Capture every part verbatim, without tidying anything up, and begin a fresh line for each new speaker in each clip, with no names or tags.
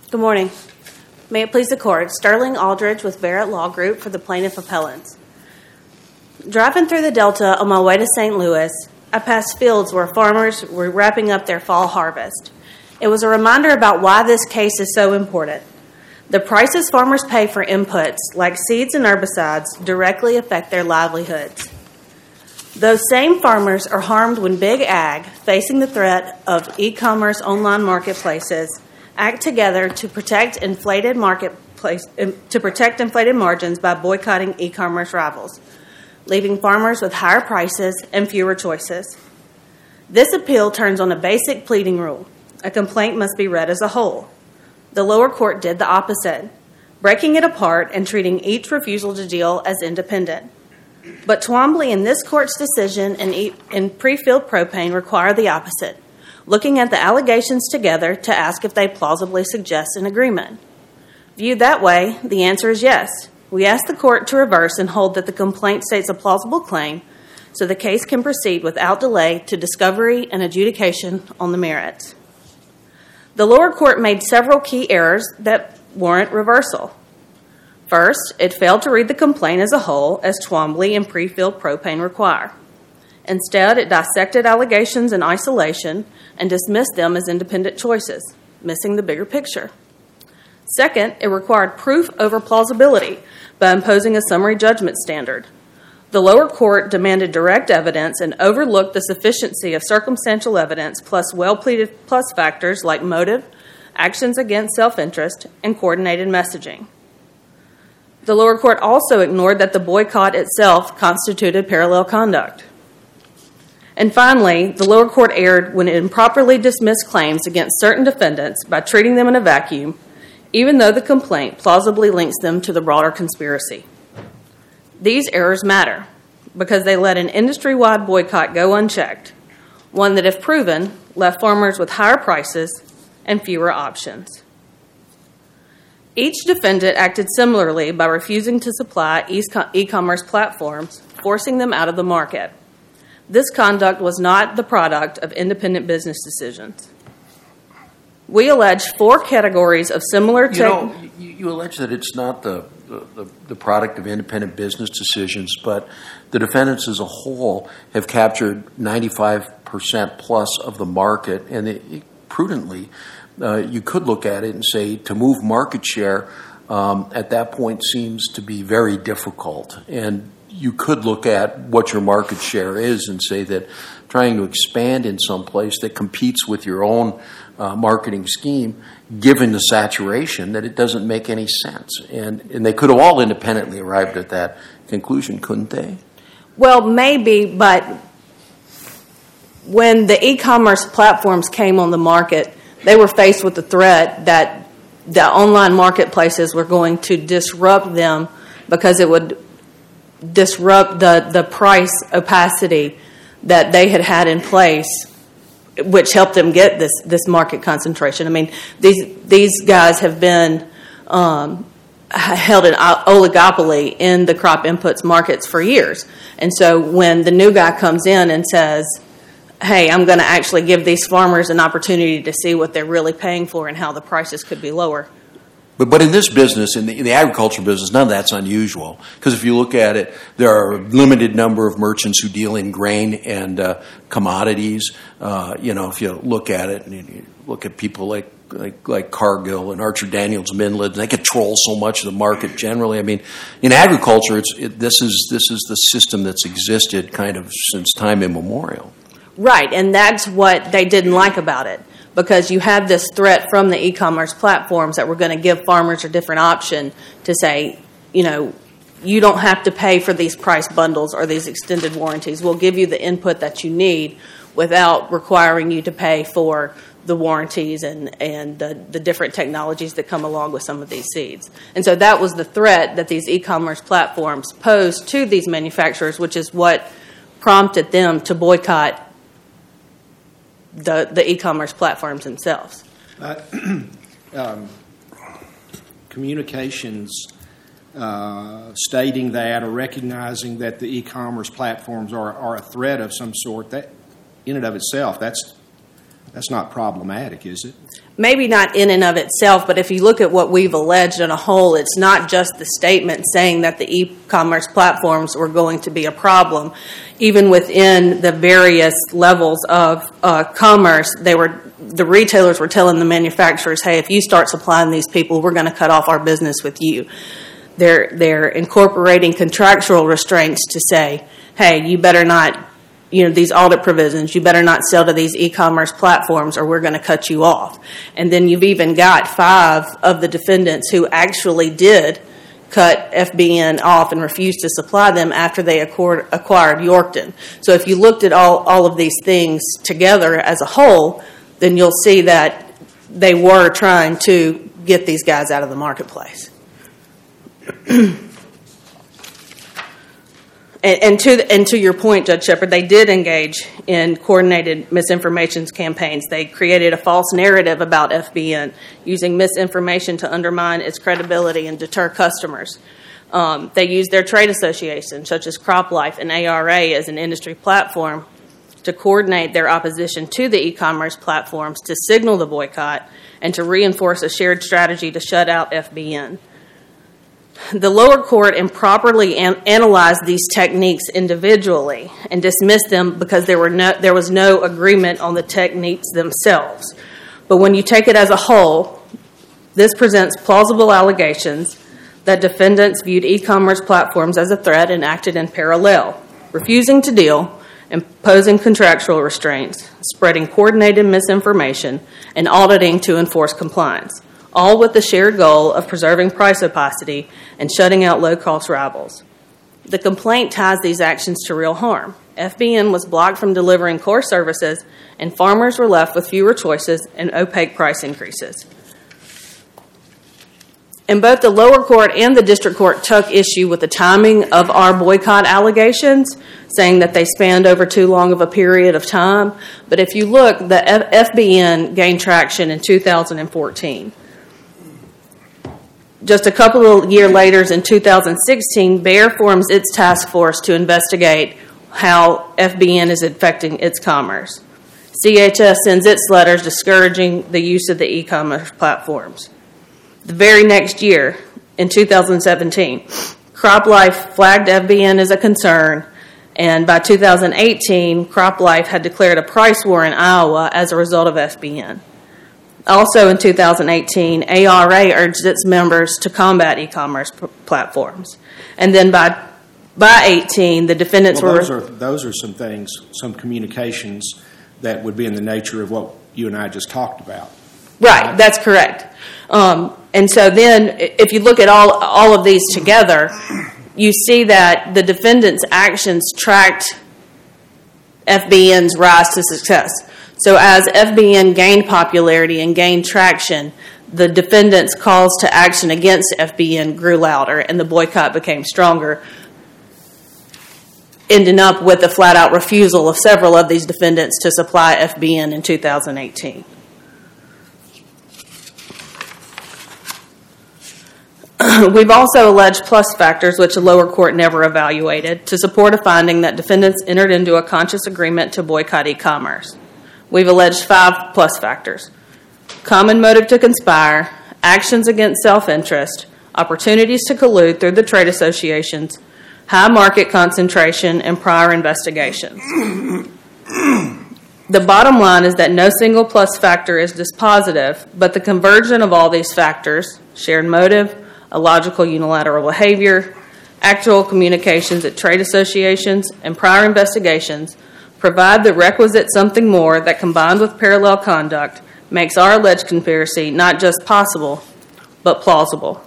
Good morning. May it please the Court, Sterling Aldridge with Barrett Law Group for the Plaintiff Appellants. Driving through the Delta on my way to Saint Louis, I passed fields where farmers were wrapping up their fall harvest. It was a reminder about why this case is so important. The prices farmers pay for inputs, like seeds and herbicides, directly affect their livelihoods. Those same farmers are harmed when Big Ag, facing the threat of e-commerce online marketplaces, act together to protect inflated marketplace to protect inflated margins by boycotting e-commerce rivals, leaving farmers with higher prices and fewer choices. This appeal turns on a basic pleading rule. A complaint must be read as a whole. The lower court did the opposite, breaking it apart and treating each refusal to deal as independent. But Twombly and this court's decision in, e- in pre-filled propane require the opposite, looking at the allegations together to ask if they plausibly suggest an agreement. Viewed that way, the answer is yes. We ask the court to reverse and hold that the complaint states a plausible claim so the case can proceed without delay to discovery and adjudication on the merits. The lower court made several key errors that warrant reversal. First, it failed to read the complaint as a whole, as Twombly and pre-filled propane require. Instead, it dissected allegations in isolation and dismissed them as independent choices, missing the bigger picture. Second, it required proof over plausibility by imposing a summary judgment standard. The lower court demanded direct evidence and overlooked the sufficiency of circumstantial evidence plus well-pleaded plus factors like motive, actions against self-interest, and coordinated messaging. The lower court also ignored that the boycott itself constituted parallel conduct. And finally, the lower court erred when it improperly dismissed claims against certain defendants by treating them in a vacuum, even though the complaint plausibly links them to the broader conspiracy. These errors matter because they let an industry-wide boycott go unchecked, one that, if proven, left farmers with higher prices and fewer options. Each defendant acted similarly by refusing to supply e-commerce platforms, forcing them out of the market. This conduct was not the product of independent business decisions. We allege four categories of similar...
You know, you, you allege that it's not the, the, the product of independent business decisions, but the defendants as a whole have captured ninety-five percent plus of the market, and it, prudently... Uh, you could look at it and say to move market share um, at that point seems to be very difficult. And you could look at what your market share is and say that trying to expand in some place that competes with your own uh, marketing scheme, given the saturation, that it doesn't make any sense. And, and they could have all independently arrived at that conclusion, couldn't they?
Well, maybe, but when the e-commerce platforms came on the market, they were faced with the threat that the online marketplaces were going to disrupt them because it would disrupt the, the price opacity that they had had in place, which helped them get this, this market concentration. I mean, these these guys have been um, held an oligopoly in the crop inputs markets for years. And so when the new guy comes in and says, hey, I'm going to actually give these farmers an opportunity to see what they're really paying for and how the prices could be lower.
But but in this business, in the, in the agriculture business, none of that's unusual. Because if you look at it, there are a limited number of merchants who deal in grain and uh, commodities. Uh, you know, if you look at it, and you look at people like like like Cargill and Archer Daniels Midland, they control so much of the market generally. I mean, in agriculture, it's it, this is this is the system that's existed kind of since time immemorial.
Right, and that's what they didn't like about it, because you have this threat from the e-commerce platforms that we're going to give farmers a different option to say, you know, you don't have to pay for these price bundles or these extended warranties. We'll give you the input that you need without requiring you to pay for the warranties and, and the, the different technologies that come along with some of these seeds. And so that was the threat that these e-commerce platforms posed to these manufacturers, which is what prompted them to boycott the, the e-commerce platforms themselves.
Uh, um, communications uh, stating that or recognizing that the e-commerce platforms are, are a threat of some sort, that in and of itself, that's That's not problematic, is it?
Maybe not in and of itself, but if you look at what we've alleged in a whole, it's not just the statement saying that the e-commerce platforms were going to be a problem. Even within the various levels of uh, commerce, they were the retailers were telling the manufacturers, hey, if you start supplying these people, we're going to cut off our business with you. They're, they're incorporating contractual restraints to say, hey, you better not, you know, these audit provisions, you better not sell to these e-commerce platforms or we're going to cut you off. And then you've even got five of the defendants who actually did cut F B N off and refused to supply them after they acquired, acquired Yorkton. So if you looked at all, all of these things together as a whole, then you'll see that they were trying to get these guys out of the marketplace. And, and to and to your point, Judge Shepard, they did engage in coordinated misinformation campaigns. They created a false narrative about F B N, using misinformation to undermine its credibility and deter customers. Um, they used their trade associations, such as CropLife and A R A, as an industry platform to coordinate their opposition to the e-commerce platforms, to signal the boycott, and to reinforce a shared strategy to shut out F B N. The lower court improperly an- analyzed these techniques individually and dismissed them because there were no, there was no agreement on the techniques themselves. But when you take it as a whole, this presents plausible allegations that defendants viewed e-commerce platforms as a threat and acted in parallel, refusing to deal, imposing contractual restraints, spreading coordinated misinformation, and auditing to enforce compliance, all with the shared goal of preserving price opacity and shutting out low-cost rivals. The complaint ties these actions to real harm. F B N was blocked from delivering core services, and farmers were left with fewer choices and opaque price increases. And both the lower court and the district court took issue with the timing of our boycott allegations, saying that they spanned over too long of a period of time. But if you look, the F B N gained traction in two thousand fourteen. Just a couple of years later, in two thousand sixteen, Bayer forms its task force to investigate how F B N is affecting its commerce. C H S sends its letters discouraging the use of the e-commerce platforms. The very next year, in two thousand seventeen, CropLife flagged F B N as a concern, and by two thousand eighteen, CropLife had declared a price war in Iowa as a result of F B N. Also in two thousand eighteen, A R A urged its members to combat e-commerce p- platforms. And then by by eighteen, the defendants
well,
were...
Those are, those are some things, some communications that would be in the nature of what you and I just talked about.
Right, that's correct. Um, and so then, if you look at all all of these together, you see that the defendants' actions tracked F B N's rise to success. So as F B N gained popularity and gained traction, the defendants' calls to action against F B N grew louder and the boycott became stronger, ending up with a flat-out refusal of several of these defendants to supply F B N in two thousand eighteen. We've also alleged plus factors, which the lower court never evaluated, to support a finding that defendants entered into a conscious agreement to boycott e-commerce. We've alleged five plus factors: common motive to conspire, actions against self-interest, opportunities to collude through the trade associations, high market concentration, and prior investigations. The bottom line is that no single plus factor is dispositive, but the convergence of all these factors, shared motive, illogical unilateral behavior, actual communications at trade associations, and prior investigations provide the requisite something more that, combined with parallel conduct, makes our alleged conspiracy not just possible, but plausible.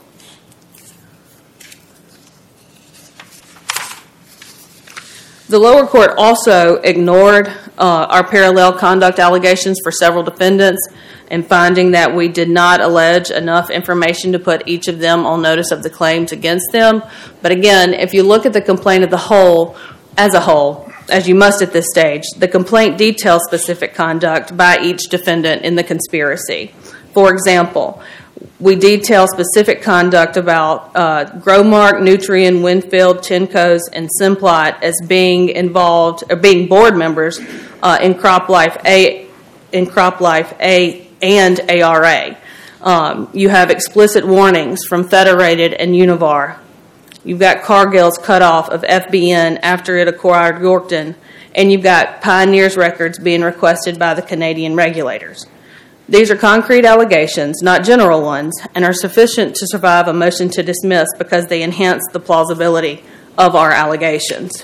The lower court also ignored uh, our parallel conduct allegations for several defendants, in finding that we did not allege enough information to put each of them on notice of the claims against them. But again, if you look at the complaint of the whole, as a whole, as you must at this stage, the complaint details specific conduct by each defendant in the conspiracy. For example, we detail specific conduct about uh, Growmark, Nutrien, Winfield, Tincos, and Simplot as being involved, or being board members uh, in CropLife A- in CropLife A and A R A. Um, you have explicit warnings from Federated and Univar. You've got Cargill's cutoff of F B N after it acquired Yorkton, and you've got Pioneer's records being requested by the Canadian regulators. These are concrete allegations, not general ones, and are sufficient to survive a motion to dismiss because they enhance the plausibility of our allegations.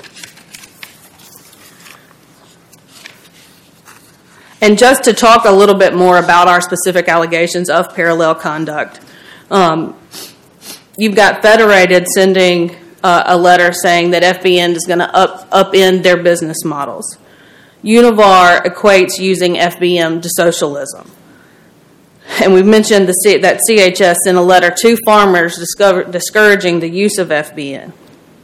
And just to talk a little bit more about our specific allegations of parallel conduct, um, you've got Federated sending uh, a letter saying that F B N is going to up upend their business models. Univar equates using F B M to socialism. And we've mentioned the C- that C H S sent a letter to farmers discover- discouraging the use of F B N.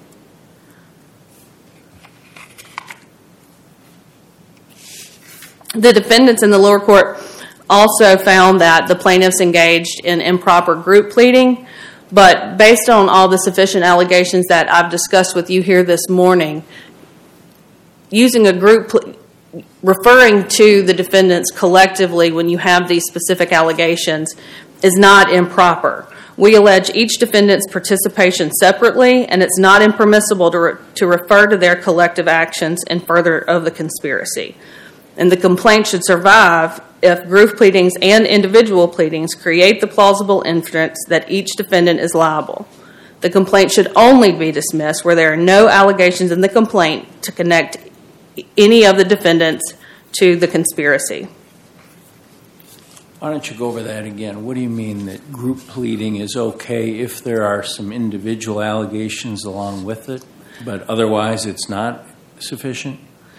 The defendants in the lower court also found that the plaintiffs engaged in improper group pleading, but based on all the sufficient allegations that I've discussed with you here this morning, using a group ple- referring to the defendants collectively when you have these specific allegations is not improper. We allege each defendant's participation separately, and it's not impermissible to, re- to refer to their collective actions in further of the conspiracy. And the complaint should survive if group pleadings and individual pleadings create the plausible inference that each defendant is liable. The complaint should only be dismissed where there are no allegations in the complaint to connect any of the defendants to the conspiracy.
Why don't you go over that again? What do you mean that group pleading is okay if there are some individual allegations along with it, but otherwise it's not sufficient?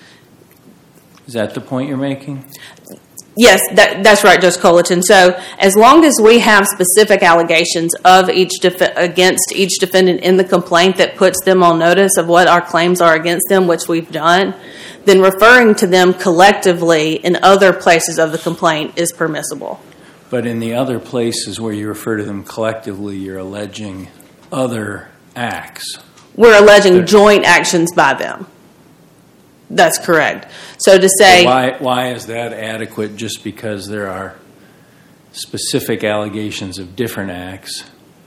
Is that the point you're making?
Yes, that, that's right, Judge Colleton. So as long as we have specific allegations of each def- against each defendant in the complaint that puts them on notice of what our claims are against them, which we've done, then referring to them collectively in other places of the complaint is permissible.
But in the other places where you refer to them collectively, you're alleging other acts.
We're alleging joint actions by them. That's correct. So to say...
So why, why is that adequate just because there are specific allegations of different acts?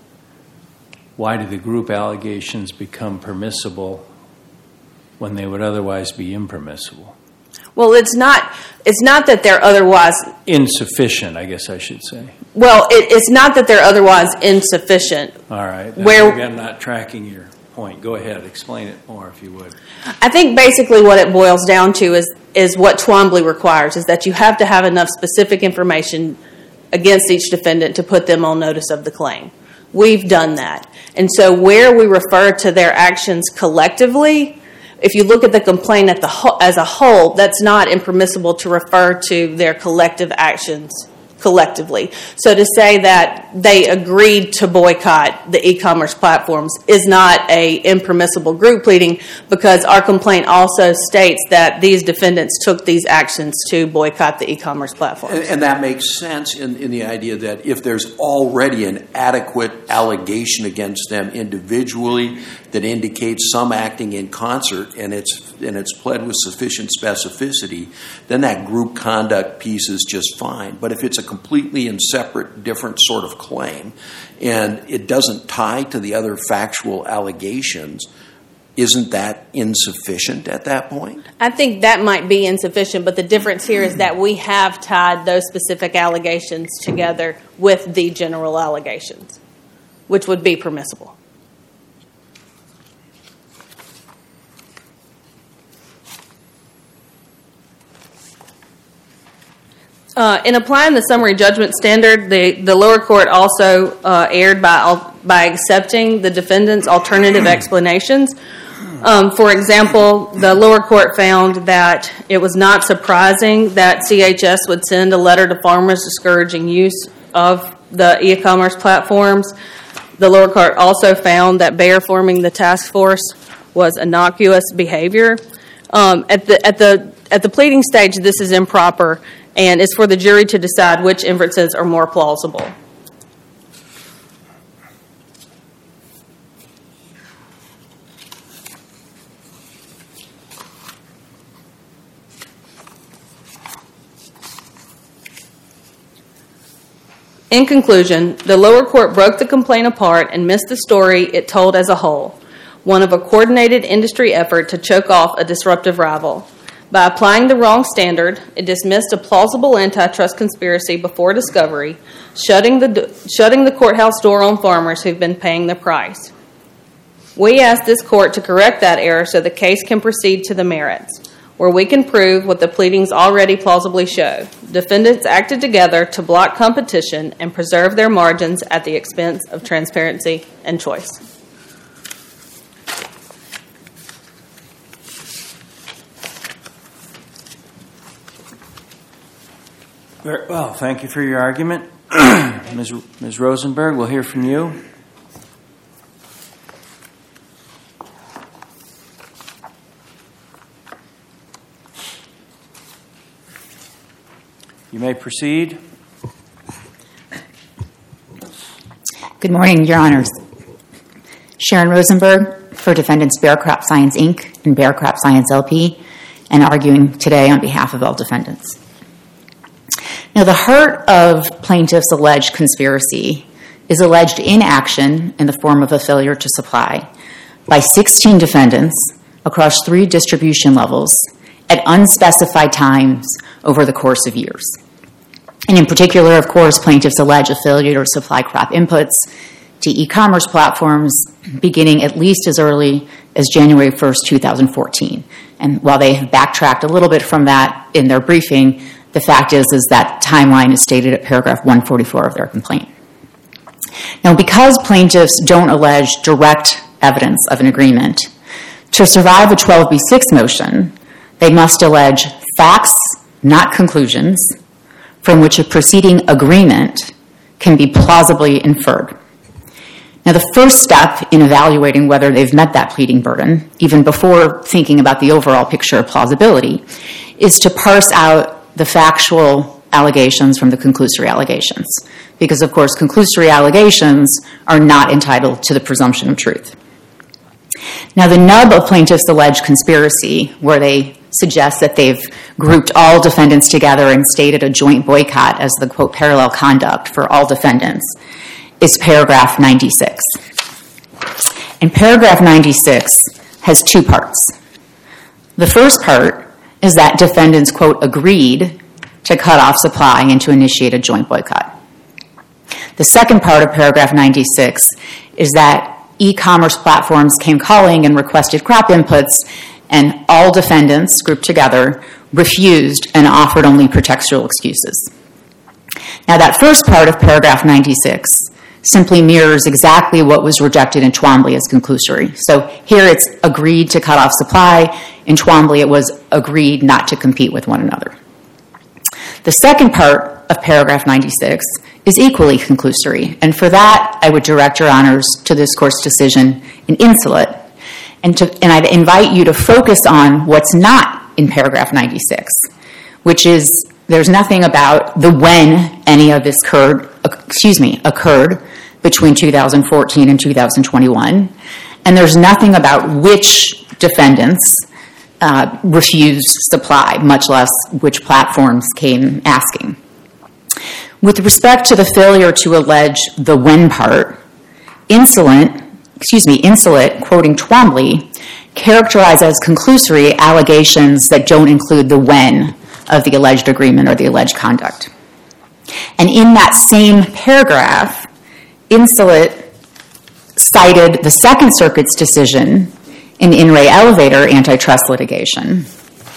Why do the group allegations become permissible when they would otherwise be impermissible?
Well, it's not it's not that they're otherwise...
Insufficient, I guess I should say.
Well, it, it's not that they're otherwise insufficient.
All right.
Where,
maybe I'm not tracking your point. Go ahead. Explain it more, if you would.
I think basically what it boils down to is, is what Twombly requires, is that you have to have enough specific information against each defendant to put them on notice of the claim. We've done that. And so where we refer to their actions collectively... If you look at the complaint at the ho- as a whole, that's not impermissible to refer to their collective actions collectively. So to say that they agreed to boycott the e-commerce platforms is not a impermissible group pleading, because our complaint also states that these defendants took these actions to boycott the e-commerce platforms.
And, and that makes sense in, in the idea that if there's already an adequate allegation against them individually that indicates some acting in concert, and it's and it's pled with sufficient specificity, then that group conduct piece is just fine. But if it's a completely and separate, different sort of claim, and it doesn't tie to the other factual allegations, isn't that insufficient at that point?
I think that might be insufficient, but the difference here is that we have tied those specific allegations together with the general allegations, which would be permissible. Uh, in applying the summary judgment standard, the, the lower court also uh, erred by by accepting the defendant's alternative explanations. Um, for example, the lower court found that it was not surprising that C H S would send a letter to farmers discouraging use of the e-commerce platforms. The lower court also found that Bayer forming the task force was innocuous behavior. Um, at the at the at the pleading stage, this is improper, and it's for the jury to decide which inferences are more plausible. In conclusion, the lower court broke the complaint apart and missed the story it told as a whole, one of a coordinated industry effort to choke off a disruptive rival. By applying the wrong standard, it dismissed a plausible antitrust conspiracy before discovery, shutting the, shutting the courthouse door on farmers who've been paying the price. We ask this court to correct that error so the case can proceed to the merits, where we can prove what the pleadings already plausibly show. Defendants acted together to block competition and preserve their margins at the expense of transparency and choice.
Very well, thank you for your argument. Miz Miz Rosenberg, we'll hear from you. You may proceed.
Good morning, Your Honors. Sharon Rosenberg for Defendants Bayer Crop Science, Incorporated and Bayer Crop Science, L P, and arguing today on behalf of all defendants. Now, the heart of plaintiffs' alleged conspiracy is alleged inaction in the form of a failure to supply by sixteen defendants across three distribution levels at unspecified times over the course of years. And in particular, of course, plaintiffs allege a failure to supply crop inputs to e-commerce platforms beginning at least as early as January first, two thousand fourteen. And while they have backtracked a little bit from that in their briefing, the fact is, is that timeline is stated at paragraph one forty-four of their complaint. Now, because plaintiffs don't allege direct evidence of an agreement, to survive a twelve B six motion, they must allege facts, not conclusions, from which a preceding agreement can be plausibly inferred. Now, the first step in evaluating whether they've met that pleading burden, even before thinking about the overall picture of plausibility, is to parse out the factual allegations from the conclusory allegations. Because, of course, conclusory allegations are not entitled to the presumption of truth. Now, the nub of plaintiffs' alleged conspiracy, where they suggest that they've grouped all defendants together and stated a joint boycott as the, quote, parallel conduct for all defendants, is paragraph ninety-six. And paragraph ninety-six has two parts. The first part is that defendants, quote, agreed to cut off supply and to initiate a joint boycott. The second part of paragraph ninety-six is that e-commerce platforms came calling and requested crop inputs, and all defendants grouped together refused and offered only pretextual excuses. Now, that first part of paragraph ninety-six simply mirrors exactly what was rejected in Twombly as conclusory. So here it's agreed to cut off supply. In Twombly, it was agreed not to compete with one another. The second part of paragraph ninety-six is equally conclusory, and for that, I would direct your honors to this court's decision in Insulet, and, to, and I'd invite you to focus on what's not in paragraph ninety-six, which is there's nothing about the when any of this occurred, excuse me, occurred between two thousand fourteen and two thousand twenty-one, and there's nothing about which defendants uh, refused supply, much less which platforms came asking. With respect to the failure to allege the when part, Insulet, excuse me, Insulet, quoting Twombly, characterized as conclusory allegations that don't include the when of the alleged agreement or the alleged conduct. And in that same paragraph, Insulet cited the Second Circuit's decision in In Re Elevator antitrust litigation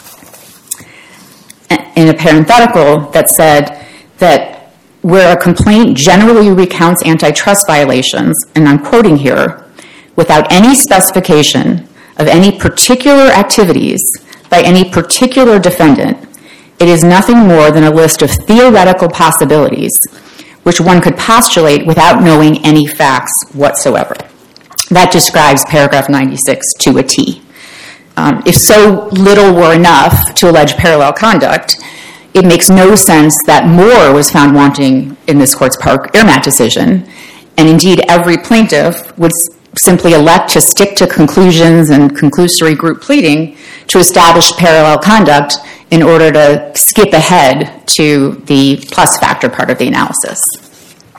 in a parenthetical that said that where a complaint generally recounts antitrust violations, and I'm quoting here, without any specification of any particular activities by any particular defendant, it is nothing more than a list of theoretical possibilities which one could postulate without knowing any facts whatsoever. That describes paragraph ninety-six to a T. Um, if so little were enough to allege parallel conduct, it makes no sense that more was found wanting in this court's Park Airmat decision, and indeed every plaintiff would simply elect to stick to conclusions and conclusory group pleading to establish parallel conduct in order to skip ahead to the plus factor part of the analysis.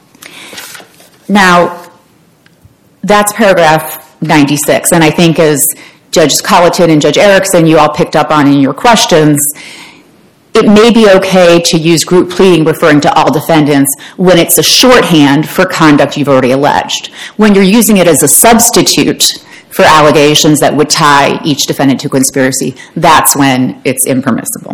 Now, that's paragraph ninety-six, and I think as Judge Colleton and Judge Erickson, you all picked up on in your questions, it may be okay to use group pleading referring to all defendants when it's a shorthand for conduct you've already alleged. When you're using it as a substitute for allegations that would tie each defendant to conspiracy, that's when it's impermissible.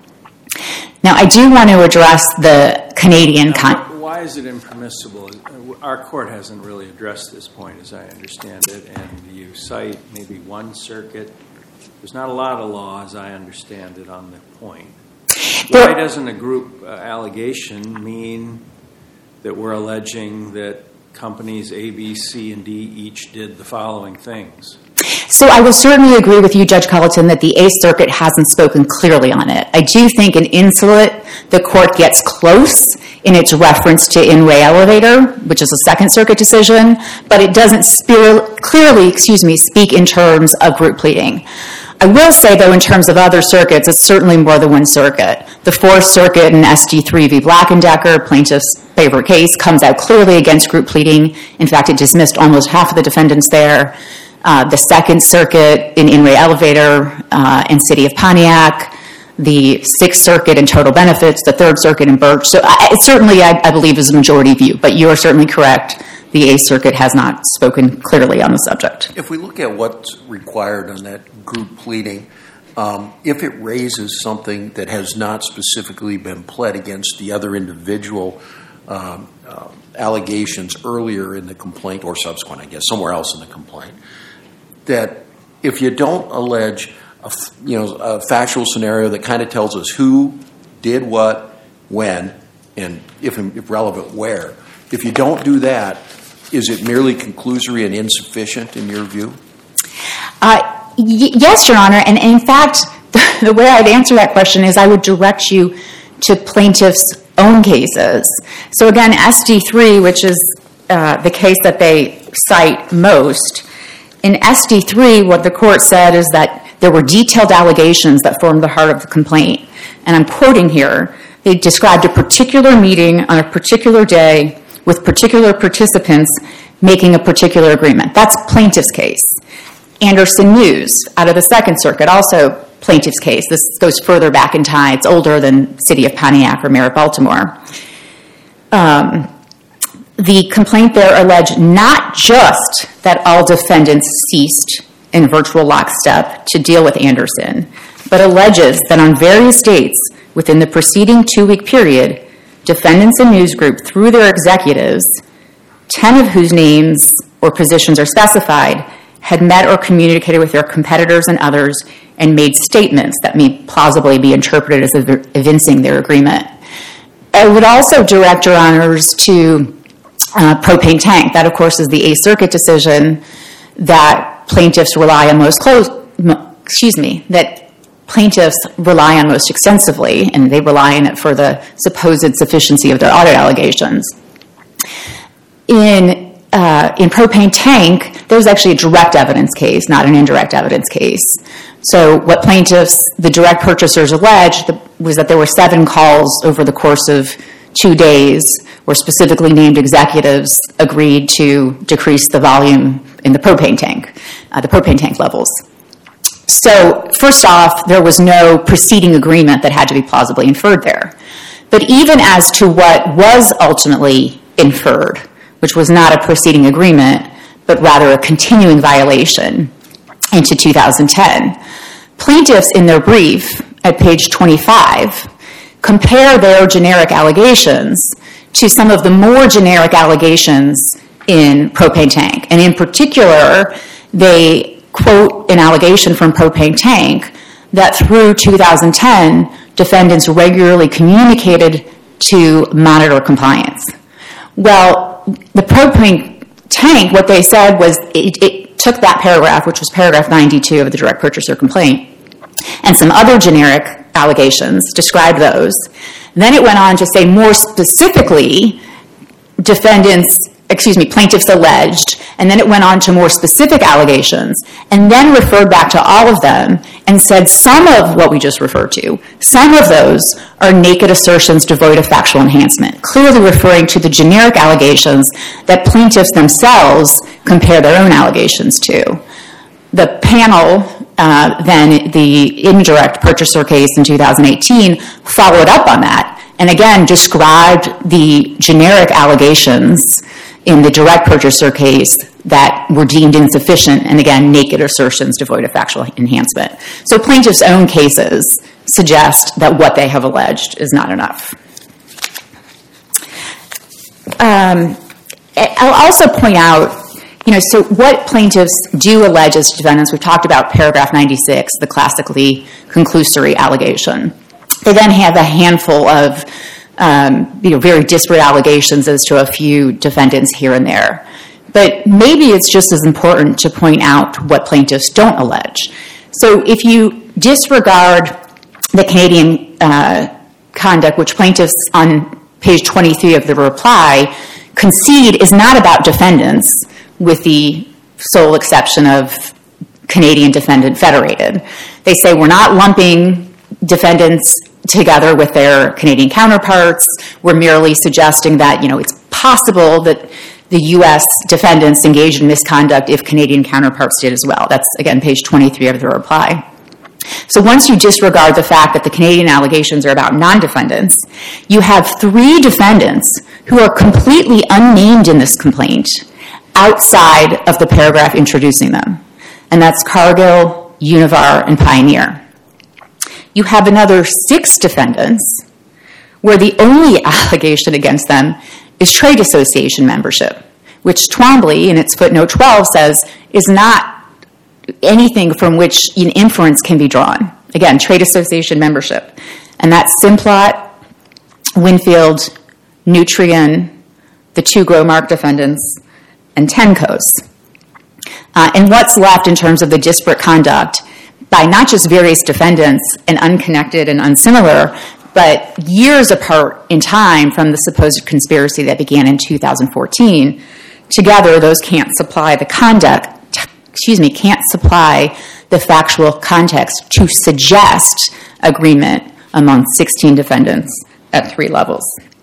Now, I do want to address the Canadian...
Con- Why is it impermissible? Our court hasn't really addressed this point, as I understand it, and you cite maybe one circuit. There's not a lot of law, as I understand it, on the point. Why doesn't a group uh, allegation mean that we're alleging that companies A, B, C, and D each did the following things?
So I will certainly agree with you, Judge Colleton, that the Eighth Circuit hasn't spoken clearly on it. I do think in Insulet, the court gets close in its reference to In Re Elevator, which is a Second Circuit decision, but it doesn't spear, clearly, excuse me, speak in terms of group pleading. I will say, though, in terms of other circuits, it's certainly more than one circuit. The Fourth Circuit in S D three v. Black and Decker, plaintiff's favorite case, comes out clearly against group pleading. In fact, it dismissed almost half of the defendants there. Uh, the Second Circuit in In Re Elevator uh, and City of Pontiac, the Sixth Circuit in Total Benefits, the Third Circuit in Birch. So I, it certainly, I, I believe, is a majority view, but you are certainly correct. The Eighth Circuit has not spoken clearly on the subject.
If we look at what's required on that group pleading, um, if it raises something that has not specifically been pled against the other individual um, uh, allegations earlier in the complaint, or subsequent, I guess, somewhere else in the complaint, that if you don't allege a, you know, a factual scenario that kind of tells us who did what, when, and if, if relevant, where, if you don't do that, is it merely conclusory and insufficient in your view?
Uh, y- yes, Your Honor. And, and in fact, the, the way I'd answer that question is I would direct you to plaintiffs' own cases. So again, S D three, which is uh, the case that they cite most, in S D three, what the court said is that there were detailed allegations that formed the heart of the complaint. And I'm quoting here. They described a particular meeting on a particular day with particular participants making a particular agreement. That's plaintiff's case. Anderson News, out of the Second Circuit, also plaintiff's case. This goes further back in time. It's older than City of Pontiac or Mayor of Baltimore. Um, the complaint there alleged not just that all defendants ceased in virtual lockstep to deal with Anderson, but alleges that on various dates within the preceding two-week period, defendants and news group, through their executives, ten of whose names or positions are specified, had met or communicated with their competitors and others and made statements that may plausibly be interpreted as evincing their agreement. I would also direct Your Honors to uh, Propane Tank. That, of course, is the Eighth Circuit decision that plaintiffs rely on most close, excuse me, that plaintiffs rely on most extensively, and they rely on it for the supposed sufficiency of their audit allegations. In uh, in Propane Tank, there was actually a direct evidence case, not an indirect evidence case. So what plaintiffs, the direct purchasers, alleged was that there were seven calls over the course of two days where specifically named executives agreed to decrease the volume in the propane tank, uh, the propane tank levels. So first off, there was no preceding agreement that had to be plausibly inferred there. But even as to what was ultimately inferred, which was not a preceding agreement, but rather a continuing violation into two thousand ten, plaintiffs in their brief at page twenty-five compare their generic allegations to some of the more generic allegations in Propane Tank. And in particular, they quote an allegation from Propane Tank that through two thousand ten, defendants regularly communicated to monitor compliance. Well, the Propane Tank, what they said was it, it took that paragraph, which was paragraph ninety-two of the direct purchaser complaint, and some other generic allegations, described those. Then it went on to say more specifically, defendants excuse me, plaintiffs alleged, and then it went on to more specific allegations, and then referred back to all of them and said some of what we just referred to, some of those are naked assertions devoid of factual enhancement, clearly referring to the generic allegations that plaintiffs themselves compare their own allegations to. The panel, uh, then the indirect purchaser case in two thousand eighteen, followed up on that and again described the generic allegations in the direct purchaser case that were deemed insufficient, and again, naked assertions devoid of factual enhancement. So plaintiffs' own cases suggest that what they have alleged is not enough. Um, I'll also point out, you know, so what plaintiffs do allege as defendants, we've talked about paragraph ninety-six, the classically conclusory allegation. They then have a handful of Um, you know, very disparate allegations as to a few defendants here and there. But maybe it's just as important to point out what plaintiffs don't allege. So if you disregard the Canadian uh, conduct, which plaintiffs on page twenty-three of the reply concede is not about defendants, with the sole exception of Canadian Defendant Federated. They say we're not lumping defendants together with their Canadian counterparts. We're merely suggesting that, you know, it's possible that the U S defendants engaged in misconduct if Canadian counterparts did as well. That's, again, page twenty-three of the reply. So once you disregard the fact that the Canadian allegations are about non-defendants, you have three defendants who are completely unnamed in this complaint outside of the paragraph introducing them. And that's Cargill, Univar, and Pioneer. You have another six defendants where the only allegation against them is trade association membership, which Twombly, in its footnote twelve, says is not anything from which an inference can be drawn. Again, trade association membership. And that's Simplot, Winfield, Nutrien, the two Growmark defendants, and Tencos. Uh, and what's left in terms of the disparate conduct by not just various defendants and unconnected and unsimilar, but years apart in time from the supposed conspiracy that began in two thousand fourteen. Together, those can't supply the conduct, excuse me, can't supply the factual context to suggest agreement among sixteen defendants at three levels.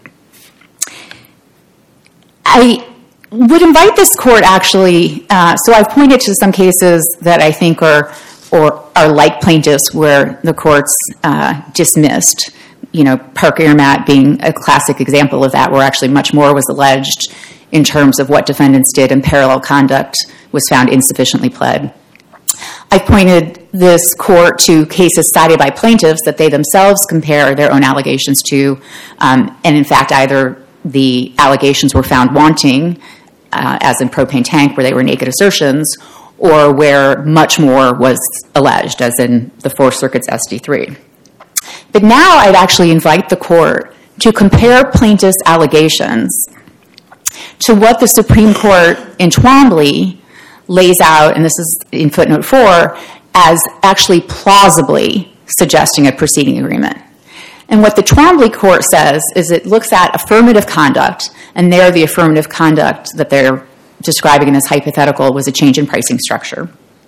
I would invite this court actually, uh, so I've pointed to some cases that I think are or are like plaintiffs where the courts uh, dismissed, you know, Park Airmat being a classic example of that, where actually much more was alleged in terms of what defendants did and parallel conduct was found insufficiently pled. I've pointed this court to cases cited by plaintiffs that they themselves compare their own allegations to, um, and in fact either the allegations were found wanting, uh, as in Propane Tank where they were naked assertions, or where much more was alleged, as in the Fourth Circuit's S D three. But now I'd actually invite the court to compare plaintiffs' allegations to what the Supreme Court in Twombly lays out, and this is in footnote four, as actually plausibly suggesting a preceding agreement. And what the Twombly court says is it looks at affirmative conduct, and there the affirmative conduct that they're describing in this hypothetical was a change in pricing structure.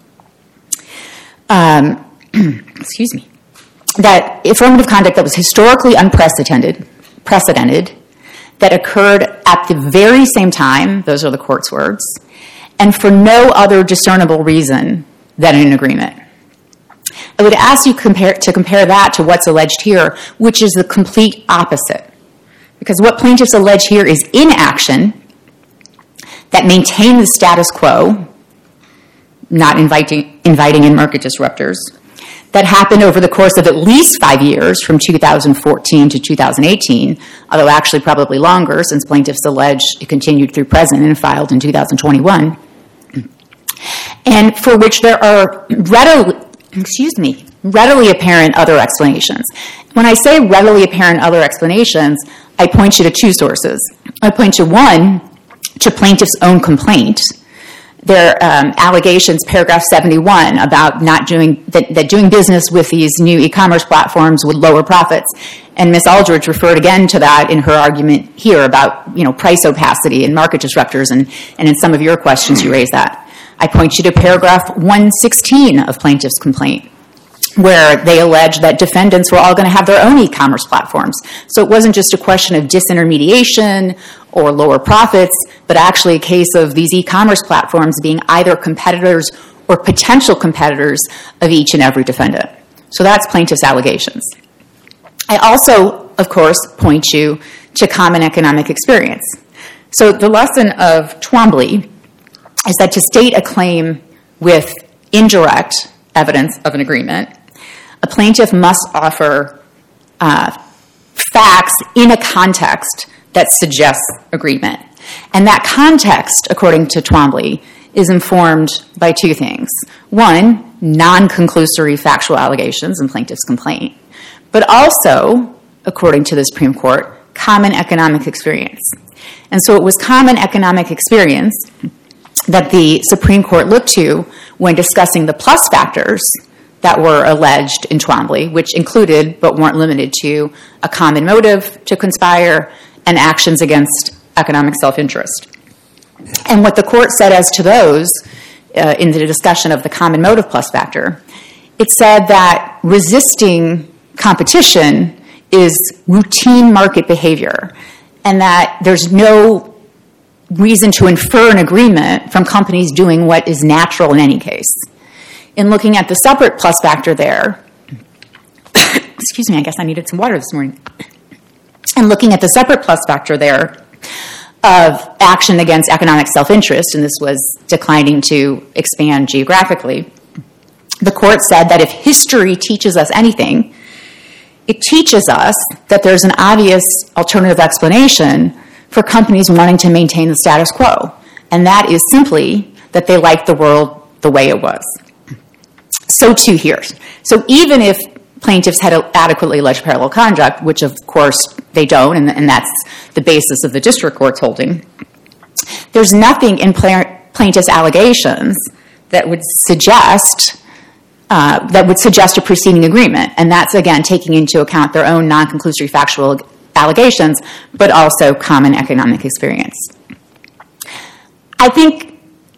Um, excuse me. That affirmative conduct that was historically unprecedented, precedented, that occurred at the very same time, those are the court's words, and for no other discernible reason than an agreement. I would ask you compare, to compare that to what's alleged here, which is the complete opposite. Because what plaintiffs allege here is inaction that maintain the status quo, not inviting, inviting in market disruptors, that happened over the course of at least five years, from two thousand fourteen to two thousand eighteen, although actually probably longer, since plaintiffs allege it continued through present and filed in two thousand twenty-one, and for which there are readily, excuse me, readily apparent other explanations. When I say readily apparent other explanations, I point you to two sources. I point you, one, to plaintiff's own complaint, their um, allegations, paragraph seventy-one, about not doing that, that doing business with these new e-commerce platforms would lower profits. And Miz Aldridge referred again to that in her argument here about, you know, price opacity and market disruptors, and, and in some of your questions you raised that. I point you to paragraph one sixteen of plaintiff's complaint, where they allege that defendants were all going to have their own e-commerce platforms. So it wasn't just a question of disintermediation or lower profits, but actually a case of these e-commerce platforms being either competitors or potential competitors of each and every defendant. So that's plaintiff's allegations. I also, of course, point you to common economic experience. So the lesson of Twombly is that to state a claim with indirect evidence of an agreement, a plaintiff must offer uh, facts in a context that suggests agreement. And that context, according to Twombly, is informed by two things. One, non-conclusory factual allegations in plaintiff's complaint, but also, according to the Supreme Court, common economic experience. And so it was common economic experience that the Supreme Court looked to when discussing the plus factors that were alleged in Twombly, which included, but weren't limited to, a common motive to conspire and actions against economic self-interest. And what the court said as to those, uh, in the discussion of the common motive plus factor, it said that resisting competition is routine market behavior, and that there's no reason to infer an agreement from companies doing what is natural in any case. In looking at the separate plus factor there, excuse me, I guess I needed some water this morning. And looking at the separate plus factor there of action against economic self-interest, and this was declining to expand geographically, the court said that if history teaches us anything, it teaches us that there's an obvious alternative explanation for companies wanting to maintain the status quo, and that is simply that they like the world the way it was. So too here. So even if plaintiffs had adequately alleged parallel conduct, which of course they don't, and, and that's the basis of the district court's holding, there's nothing in plaintiff's allegations that would suggest uh, that would suggest a preceding agreement, and that's again taking into account their own non-conclusory factual allegations, but also common economic experience. I think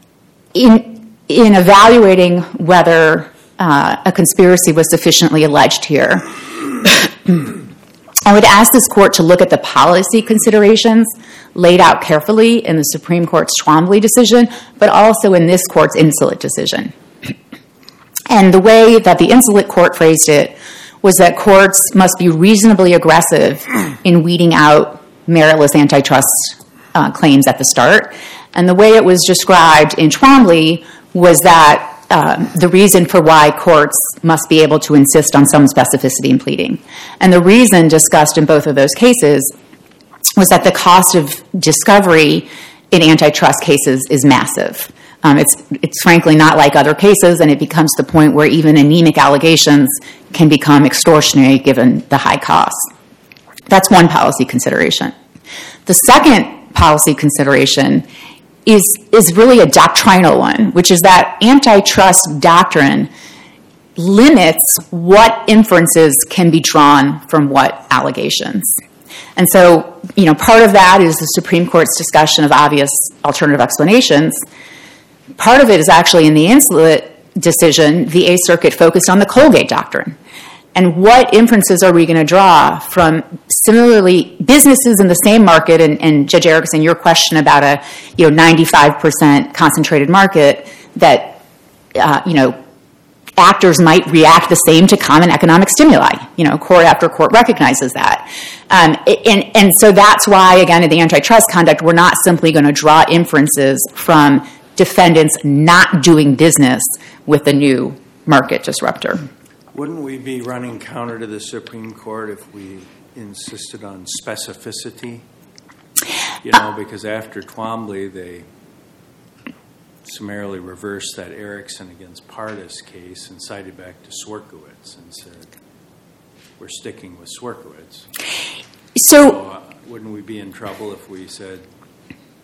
in in evaluating whether uh, a conspiracy was sufficiently alleged here, I would ask this court to look at the policy considerations laid out carefully in the Supreme Court's Twombly decision, but also in this court's Insulet decision. And the way that the Insulet court phrased it was that courts must be reasonably aggressive in weeding out meritless antitrust uh, claims at the start. And the way it was described in Twombly was that um, the reason for why courts must be able to insist on some specificity in pleading. And the reason discussed in both of those cases was that the cost of discovery in antitrust cases is massive. Um, it's, it's frankly not like other cases, and it becomes the point where even anemic allegations can become extortionary given the high costs. That's one policy consideration. The second policy consideration is, is really a doctrinal one, which is that antitrust doctrine limits what inferences can be drawn from what allegations. And so, you know, part of that is the Supreme Court's discussion of obvious alternative explanations. Part of it is actually in the Insulet decision, the Eighth Circuit focused on the Colgate doctrine. And what inferences are we going to draw from similarly businesses in the same market? And, and Judge Erickson, your question about a you know ninety-five percent concentrated market, that uh, you know actors might react the same to common economic stimuli. You know, court after court recognizes that, um, and and so that's why again in the antitrust conduct we're not simply going to draw inferences from defendants not doing business with the new market disruptor.
Wouldn't we be running counter to the Supreme Court if we insisted on specificity? You know, because after Twombly, they summarily reversed that Erickson against Pardis case and cited back to Swierkiewicz and said, we're sticking with Swierkiewicz.
So,
so uh, wouldn't we be in trouble if we said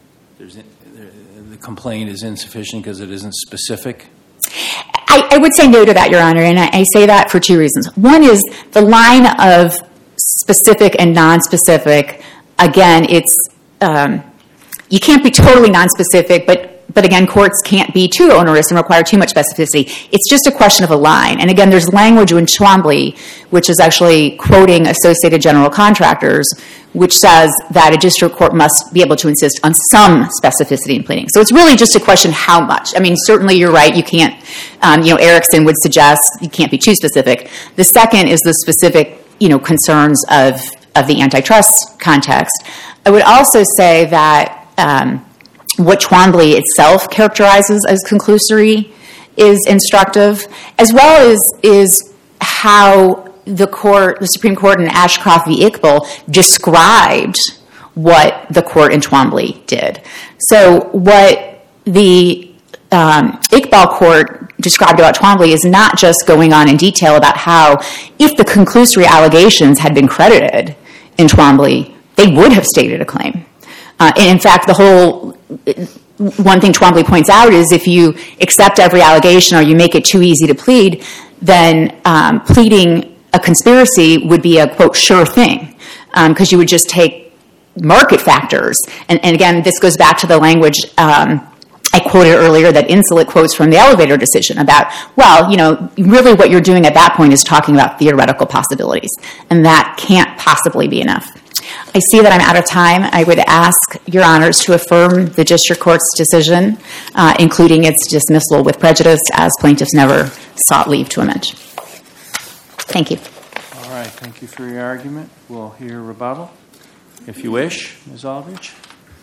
there's the complaint is insufficient because it isn't specific?
I, I would say no to that, Your Honor, and I, I say that for two reasons. One is the line of specific and non-specific. Again, it's um, you can't be totally non-specific, but but again, courts can't be too onerous and require too much specificity. It's just a question of a line. And again, there's language in Twombly, which is actually quoting Associated General Contractors, which says that a district court must be able to insist on some specificity in pleading. So it's really just a question how much. I mean, certainly you're right. You can't, um, you know, Erickson would suggest you can't be too specific. The second is the specific, you know, concerns of, of the antitrust context. I would also say that um, what Twombly itself characterizes as conclusory is instructive, as well as is how the court, the Supreme Court in Ashcroft v. Iqbal described what the court in Twombly did. So what the um, Iqbal court described about Twombly is not just going on in detail about how if the conclusory allegations had been credited in Twombly, they would have stated a claim. Uh, and in fact, the whole one thing Twombly points out is if you accept every allegation or you make it too easy to plead, then um, pleading a conspiracy would be a, quote, sure thing, because um, you would just take market factors. And, and again, this goes back to the language um, I quoted earlier that Insulet quotes from the elevator decision about, well, you know, really what you're doing at that point is talking about theoretical possibilities, and that can't possibly be enough. I see that I'm out of time. I would ask Your Honors to affirm the district court's decision, uh, including its dismissal with prejudice, as plaintiffs never sought leave to amend. Thank you.
All right. Thank you for your argument. We'll hear rebuttal, if you wish, Miz Aldridge.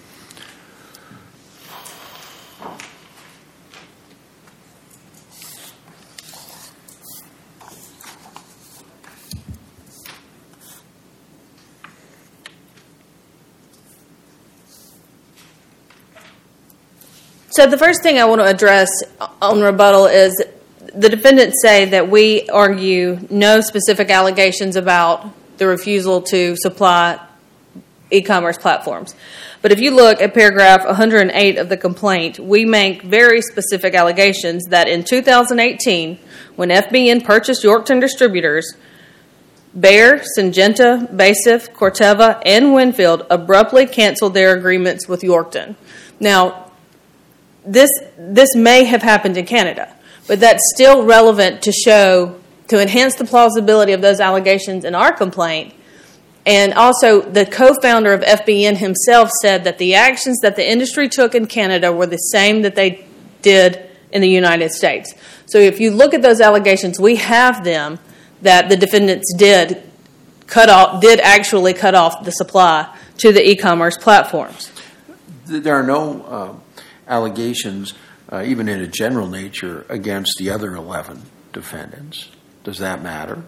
So the first thing I want to address on rebuttal is the defendants say that we argue no specific allegations about the refusal to supply e-commerce platforms. But if you look at paragraph one hundred eight of the complaint, we make very specific allegations that in two thousand eighteen, when F B N purchased Yorkton Distributors, Bayer, Syngenta, Basif, Corteva, and Winfield abruptly canceled their agreements with Yorkton. Now, This this may have happened in Canada, but that's still relevant to show, to enhance the plausibility of those allegations in our complaint. And also, the co-founder of F B N himself said that the actions that the industry took in Canada were the same that they did in the United States. So if you look at those allegations, we have them that the defendants did cut off, did actually cut off the supply to the e-commerce platforms.
There are no Uh... allegations, uh, even in a general nature, against the other eleven defendants. Does that matter?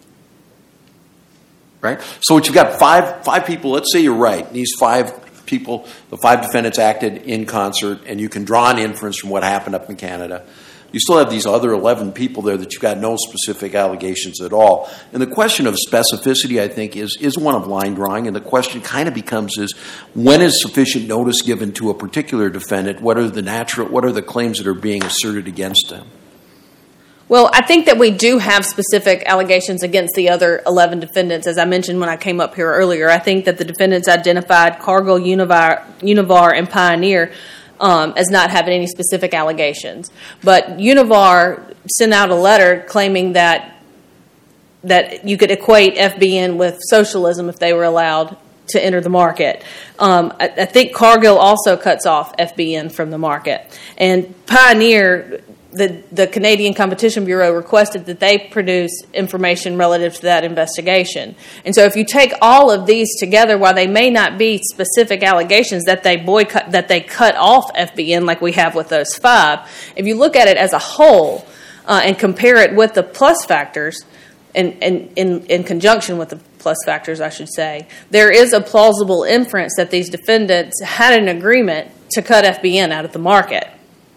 Right? So what you've got five five people, let's say you're right, these five people, the five defendants acted in concert, and you can draw an inference from what happened up in Canada. You still have these other eleven people there that you've got no specific allegations at all. And the question of specificity, I think, is, is one of line drawing. And the question kind of becomes is, when is sufficient notice given to a particular defendant? What are the natural, what are the claims that are being asserted against them?
Well, I think that we do have specific allegations against the other eleven defendants. As I mentioned when I came up here earlier, I think that the defendants identified Cargill, Univar, Univar and Pioneer Um, as not having any specific allegations. But Univar sent out a letter claiming that that you could equate F B N with socialism if they were allowed to enter the market. Um, I, I think Cargill also cuts off F B N from the market. And Pioneer, the, the Canadian Competition Bureau requested that they produce information relative to that investigation. And so if you take all of these together, while they may not be specific allegations that they boycott, that they cut off F B N like we have with those five, if you look at it as a whole uh, and compare it with the plus factors, and in, in, in conjunction with the plus factors, I should say, there is a plausible inference that these defendants had an agreement to cut F B N out of the market.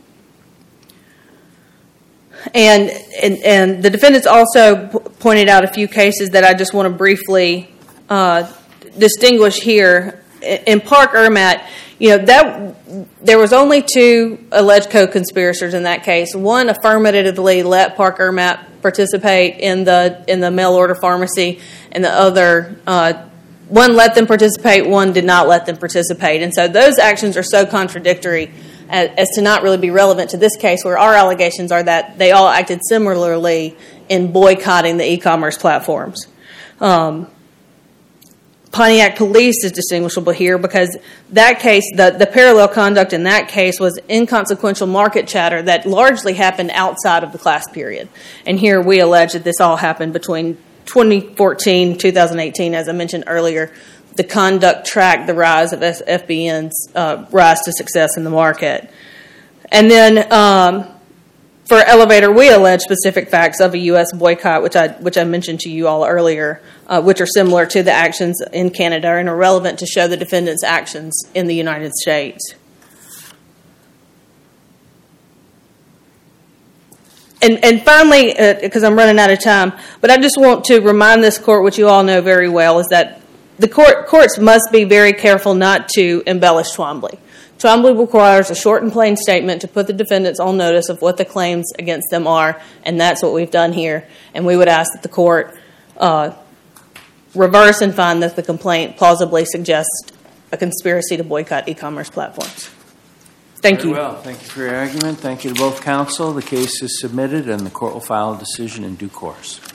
And, and and the defendants also p- pointed out a few cases that I just want to briefly uh, distinguish here in Park Ermat, you know, that there was only two alleged co-conspirators in that case. One affirmatively let Park Ermat participate in the in the mail order pharmacy, and the other uh, one let them participate, one did not let them participate. And so those actions are so contradictory as, as to not really be relevant to this case, where our allegations are that they all acted similarly in boycotting the e-commerce platforms. Um, Pontiac Police is distinguishable here because that case, the, the parallel conduct in that case was inconsequential market chatter that largely happened outside of the class period. And here we allege that this all happened between twenty fourteen and two thousand eighteen. As I mentioned earlier, the conduct tracked the rise of F B N's uh, rise to success in the market. And then um, for Elevator, we allege specific facts of a U S boycott, which I which I mentioned to you all earlier, uh, which are similar to the actions in Canada and are relevant to show the defendant's actions in the United States. And and finally, because uh, I'm running out of time, but I just want to remind this court, which you all know very well, is that the court courts must be very careful not to embellish Twombly. Twombly requires a short and plain statement to put the defendants on notice of what the claims against them are, and that's what we've done here. And we would ask that the court uh, reverse and find that the complaint plausibly suggests a conspiracy to boycott e-commerce platforms. Thank
Very
you.
well. Thank you for your argument. Thank you to both counsel. The case is submitted, and the court will file a decision in due course.